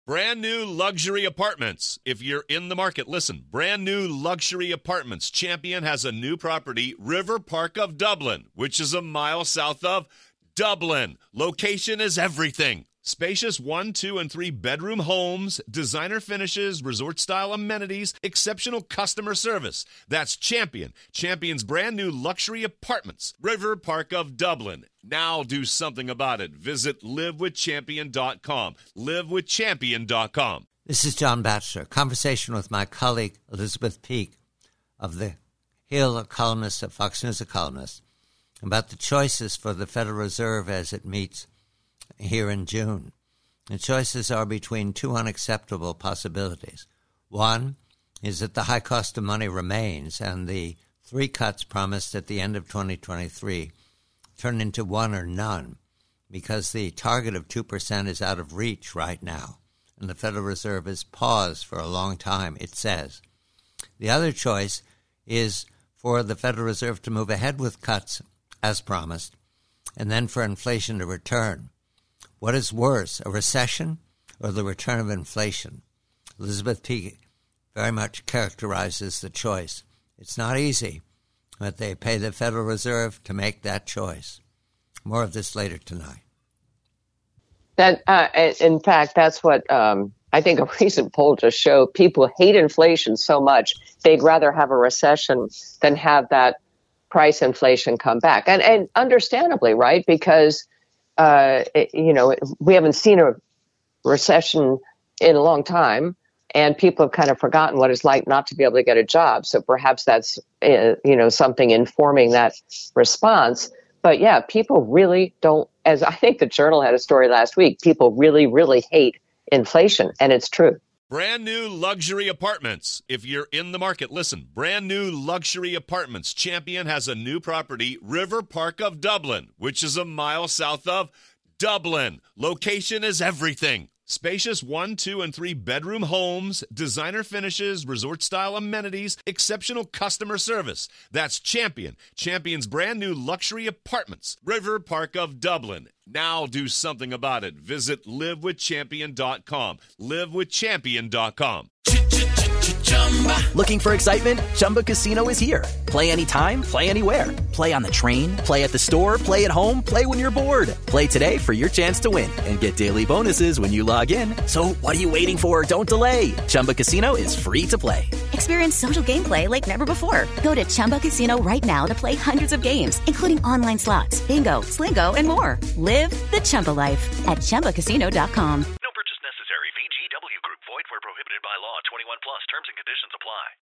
Brand new luxury apartments. If you're in the market, listen. Brand new luxury apartments. Champion has a new property, River Park of Dublin, which is a mile south of Dublin. Location is everything. Spacious 1, 2, and 3 bedroom homes, designer finishes, resort-style amenities, exceptional customer service. That's Champion. Champion's brand new luxury apartments, River Park of Dublin. Now do something about it. Visit livewithchampion.com. livewithchampion.com. This is John Batchelor. Conversation with my colleague Elizabeth Peake of The Hill, a columnist at Fox News, a columnist, about the choices for the Federal Reserve as it meets here in June. The choices are between two unacceptable possibilities. One is that the high cost of money remains and the 3 cuts promised at the end of 2023 turn into 1 or none because the target of 2% is out of reach right now and the Federal Reserve has paused for a long time, it says. The other choice is for the Federal Reserve to move ahead with cuts as promised and then for inflation to return. What is worse, a recession or the return of inflation? Elizabeth Peake very much characterizes the choice. It's not easy, but they pay the Federal Reserve to make that choice. More of this later tonight. That, in fact, that's what I think a recent poll just showed. People hate inflation so much, they'd rather have a recession than have that price inflation come back. And understandably, right? Because we haven't seen a recession in a long time, and people have kind of forgotten what it's like not to be able to get a job. So perhaps that's, something informing that response. But yeah, people really don't, as I think the Journal had a story last week, people really, really hate inflation, and it's true. Brand new luxury apartments. If you're in the market, listen. Brand new luxury apartments. Champion has a new property, River Park of Dublin, which is a mile south of Dublin. Location is everything. Spacious 1, 2, and 3 bedroom homes, designer finishes, resort-style amenities, exceptional customer service. That's Champion. Champion's brand new luxury apartments, River Park of Dublin. Now do something about it. Visit livewithchampion.com. livewithchampion.com. Looking for excitement? Chumba Casino is here. Play anytime, play anywhere. Play on the train, play at the store, play at home, play when you're bored. Play today for your chance to win and get daily bonuses when you log in. So what are you waiting for? Don't delay. Chumba Casino is free to play. Experience social gameplay like never before. Go to Chumba Casino right now to play hundreds of games, including online slots, bingo, Slingo, and more. Live the Chumba life at ChumbaCasino.com. No purchase necessary. VGW Group. Void where prohibited by law. 21 plus. Terms and conditions apply.